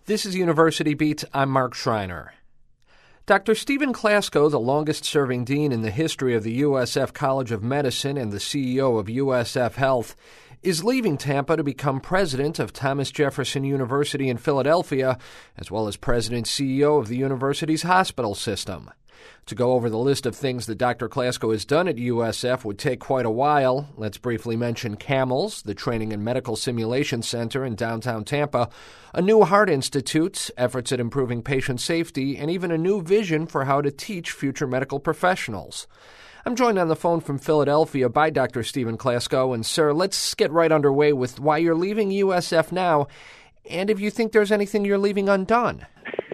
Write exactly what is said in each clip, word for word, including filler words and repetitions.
This is University Beat. I'm Mark Schreiner. Doctor Stephen Klasko, the longest-serving dean in the history of the U S F College of Medicine and the C E O of U S F Health, is leaving Tampa to become president of Thomas Jefferson University in Philadelphia, as well as president and C E O of the university's hospital system. To go over the list of things that Doctor Klasko has done at U S F would take quite a while. Let's briefly mention CAMELS, the Training and Medical Simulation Center in downtown Tampa, a new heart institute, efforts at improving patient safety, and even a new vision for how to teach future medical professionals. I'm joined on the phone from Philadelphia by Doctor Stephen Klasko, and sir, let's get right underway with why you're leaving U S F now, and if you think there's anything you're leaving undone.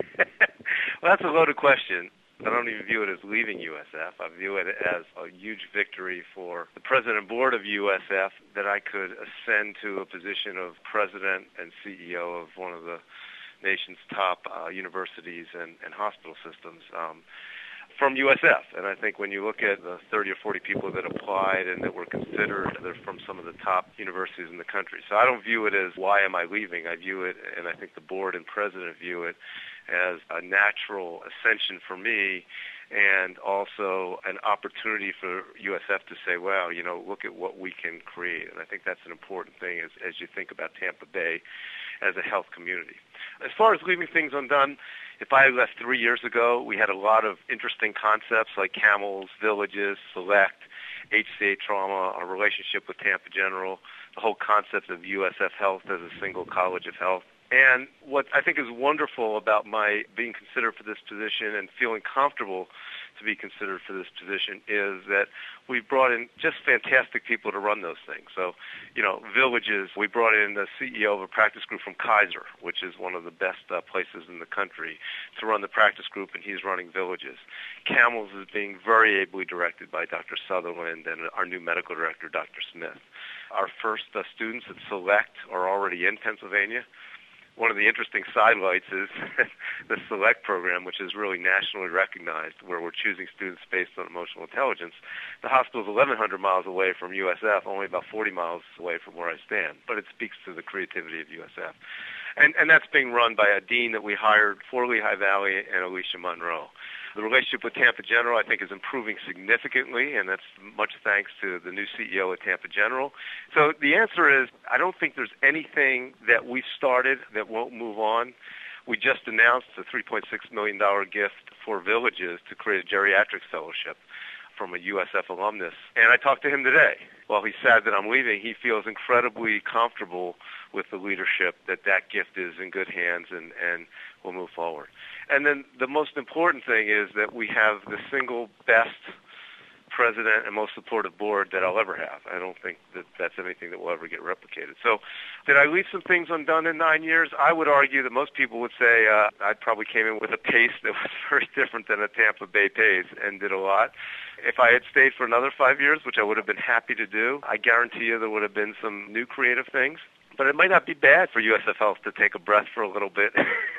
Well, that's a loaded question. I don't even view it as leaving U S F. I view it as a huge victory for the president and board of U S F that I could ascend to a position of president and C E O of one of the nation's top uh, universities and, and hospital systems um, from U S F. And I think when you look at the thirty or forty people that applied and that were considered, they're from some of the top universities in the country. So I don't view it as why am I leaving. I view it, and I think the board and president view it, as a natural ascension for me, and also an opportunity for U S F to say, well, you know, look at what we can create. And I think that's an important thing as, as you think about Tampa Bay as a health community. As far as leaving things undone, if I left three years ago, we had a lot of interesting concepts like CAMELS, Villages, Select, H C A Trauma, our relationship with Tampa General, the whole concept of U S F Health as a single college of health. And what I think is wonderful about my being considered for this position and feeling comfortable to be considered for this position is that we've brought in just fantastic people to run those things. So, you know, Villages, we brought in the C E O of a practice group from Kaiser, which is one of the best uh, places in the country, to run the practice group, and he's running Villages. CAMELS is being very ably directed by Doctor Sutherland and our new medical director, Doctor Smith. Our first uh, students at Select are already in Pennsylvania. One of the interesting sidelights is the Select program, which is really nationally recognized, where we're choosing students based on emotional intelligence. The hospital is eleven hundred miles away from U S F, only about forty miles away from where I stand, but it speaks to the creativity of U S F. And, and that's being run by a dean that we hired for Lehigh Valley and Alicia Monroe. The relationship with Tampa General, I think, is improving significantly, and that's much thanks to the new C E O at Tampa General. So the answer is, I don't think there's anything that we've started that won't move on. We just announced a three point six million dollars gift for Villages to create a geriatrics fellowship from a U S F alumnus. And I talked to him today. While he's sad that I'm leaving, he feels incredibly comfortable with the leadership, that that gift is in good hands and, and will move forward. And then the most important thing is that we have the single best president and most supportive board that I'll ever have. I don't think that that's anything that will ever get replicated. So did I leave some things undone in nine years? I would argue that most people would say uh, I probably came in with a pace that was very different than a Tampa Bay pace and did a lot. If I had stayed for another five years, which I would have been happy to do, I guarantee you there would have been some new creative things. But it might not be bad for U S F Health to take a breath for a little bit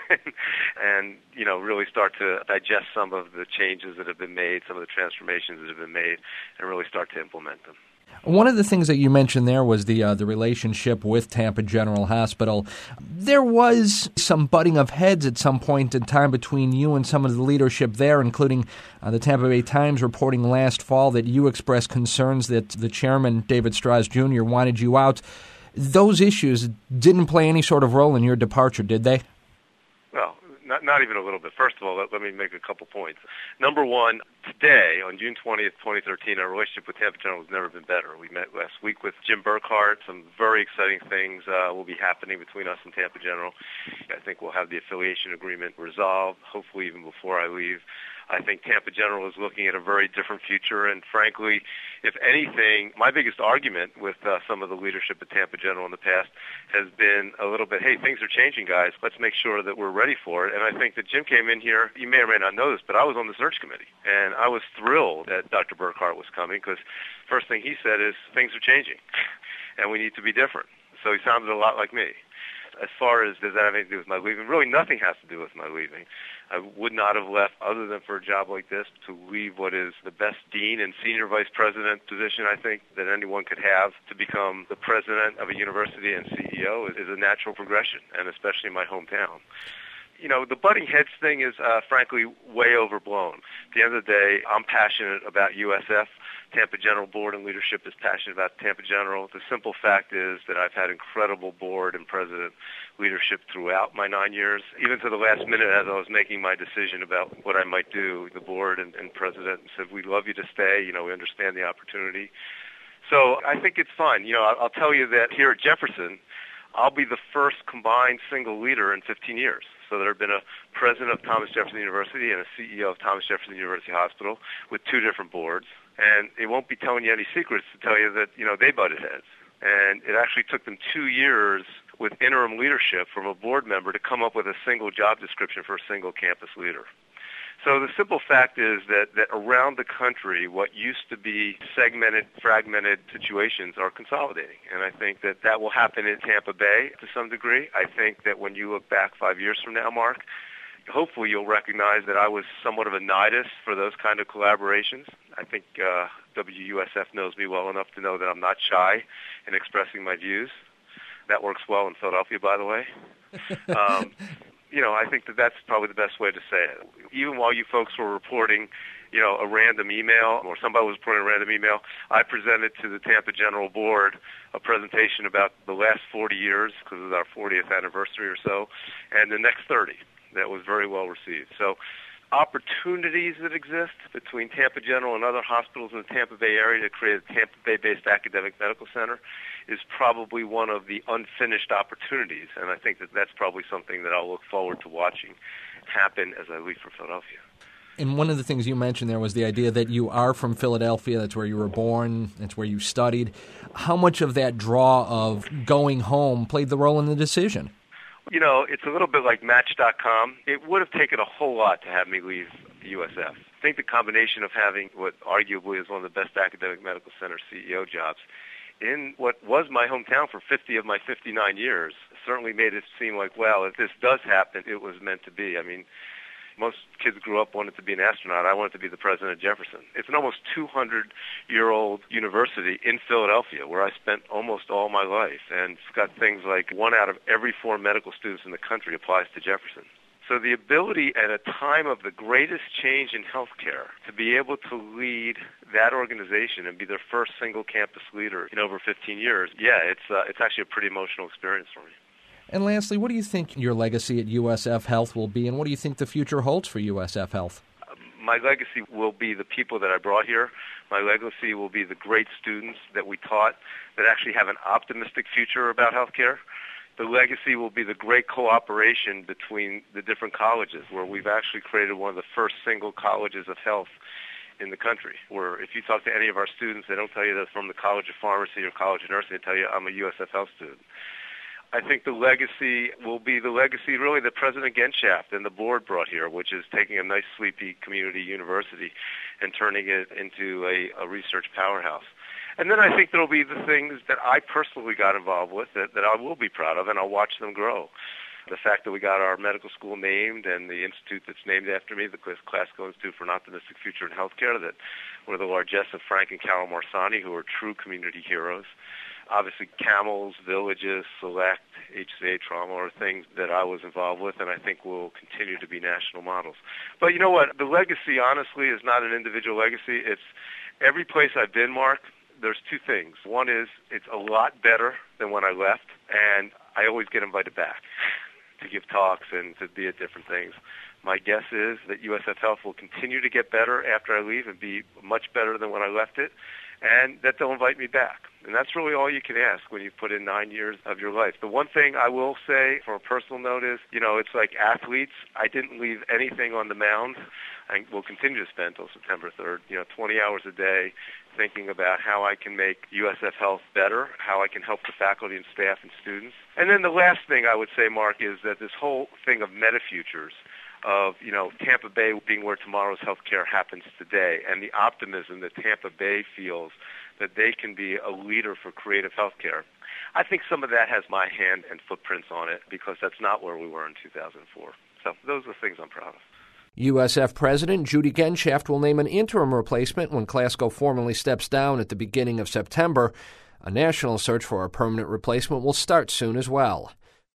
and, you know, really start to digest some of the changes that have been made, some of the transformations that have been made, and really start to implement them. One of the things that you mentioned there was the uh, the relationship with Tampa General Hospital. There was some butting of heads at some point in time between you and some of the leadership there, including uh, the Tampa Bay Times reporting last fall that you expressed concerns that the chairman, David Strauss Junior, wanted you out. Those issues didn't play any sort of role in your departure, did they? Well, not, not even a little bit. First of all, let, let me make a couple points. Number one, today, on June twentieth, twenty thirteen, our relationship with Tampa General has never been better. We met last week with Jim Burkhart. Some very exciting things uh, will be happening between us and Tampa General. I think we'll have the affiliation agreement resolved, hopefully even before I leave. I think Tampa General is looking at a very different future, and frankly, if anything, my biggest argument with uh, some of the leadership at Tampa General in the past has been a little bit, hey, things are changing, guys. Let's make sure that we're ready for it. And I think that Jim came in here, you may or may not know this, but I was on the search committee, and I was thrilled that Doctor Burkhart was coming because first thing he said is things are changing, and we need to be different. So he sounded a lot like me. as far as does that have anything to do with my leaving, really nothing has to do with my leaving. I would not have left other than for a job like this to leave what is the best dean and senior vice president position I think that anyone could have. To become the president of a university and C E O is, is a natural progression, and especially in my hometown. You know, the butting heads thing is, uh, frankly, way overblown. At the end of the day, I'm passionate about U S F. Tampa General Board and leadership is passionate about Tampa General. The simple fact is that I've had incredible board and president leadership throughout my nine years. Even to the last minute as I was making my decision about what I might do, the board and, and president said, we'd love you to stay. You know, we understand the opportunity. So I think it's fine. You know, I'll, I'll tell you that here at Jefferson, I'll be the first combined single leader in fifteen years. So there have been a president of Thomas Jefferson University and a C E O of Thomas Jefferson University Hospital with two different boards. And it won't be telling you any secrets to tell you that, you know, they butted heads. And it actually took them two years with interim leadership from a board member to come up with a single job description for a single campus leader. So the simple fact is that, that around the country, what used to be segmented, fragmented situations are consolidating. And I think that that will happen in Tampa Bay to some degree. I think that when you look back five years from now, Mark, hopefully you'll recognize that I was somewhat of a nidus for those kind of collaborations. I think uh, W U S F knows me well enough to know that I'm not shy in expressing my views. That works well in Philadelphia, by the way. Um, you know, I think that that's probably the best way to say it. Even while you folks were reporting, you know, a random email or somebody was reporting a random email, I presented to the Tampa General Board a presentation about the last forty years, because it's our fortieth anniversary or so, and the next thirty. That was very well received. So opportunities that exist between Tampa General and other hospitals in the Tampa Bay area to create a Tampa Bay-based academic medical center is probably one of the unfinished opportunities, and I think that that's probably something that I'll look forward to watching happen as I leave for Philadelphia. And one of the things you mentioned there was the idea that you are from Philadelphia, that's where you were born, that's where you studied. How much of that draw of going home played the role in the decision? You know, it's a little bit like Match dot com. It would have taken a whole lot to have me leave U S F. I think the combination of having what arguably is one of the best academic medical center C E O jobs in what was my hometown for fifty of my fifty-nine years certainly made it seem like, well, if this does happen, it was meant to be. I mean, most kids grew up wanting to be an astronaut. I wanted to be the president of Jefferson. It's an almost two hundred year old university in Philadelphia where I spent almost all my life. And it's got things like one out of every four medical students in the country applies to Jefferson. So the ability at a time of the greatest change in healthcare to be able to lead that organization and be their first single campus leader in over fifteen years, yeah, it's uh, it's actually a pretty emotional experience for me. And lastly, what do you think your legacy at U S F Health will be, and what do you think the future holds for U S F Health? My legacy will be the people that I brought here. My legacy will be the great students that we taught that actually have an optimistic future about healthcare. The legacy will be the great cooperation between the different colleges, where we've actually created one of the first single colleges of health in the country, where if you talk to any of our students, they don't tell you they're from the College of Pharmacy or College of Nursing. They tell you, I'm a U S F Health student. I think the legacy will be the legacy really that President Genschaft and the board brought here, which is taking a nice, sleepy community university and turning it into a, a research powerhouse. And then I think there will be the things that I personally got involved with that, that I will be proud of, and I'll watch them grow. The fact that we got our medical school named and the institute that's named after me, the Classical Institute for an Optimistic Future in Healthcare, that we're the largesse of Frank and Carol Morsani, who are true community heroes. Obviously, CAMELS, Villages, Select, H C A Trauma are things that I was involved with, and I think will continue to be national models. But you know what? The legacy, honestly, is not an individual legacy. It's every place I've been, Mark, there's two things. One is it's a lot better than when I left, and I always get invited back to give talks and to be at different things. My guess is that U S F Health will continue to get better after I leave and be much better than when I left it, and that they'll invite me back. And that's really all you can ask when you put in nine years of your life. The one thing I will say from a personal note is, you know, it's like athletes. I didn't leave anything on the mound. I will continue to spend until September third, you know, twenty hours a day thinking about how I can make U S F Health better, how I can help the faculty and staff and students. And then the last thing I would say, Mark, is that this whole thing of meta-futures, of, you know, Tampa Bay being where tomorrow's healthcare happens today, and the optimism that Tampa Bay feels that they can be a leader for creative healthcare. I think some of that has my hand and footprints on it because that's not where we were in two thousand four. So those are things I'm proud of. U S F President Judy Genshaft will name an interim replacement when Klasko formally steps down at the beginning of September. A national search for a permanent replacement will start soon as well.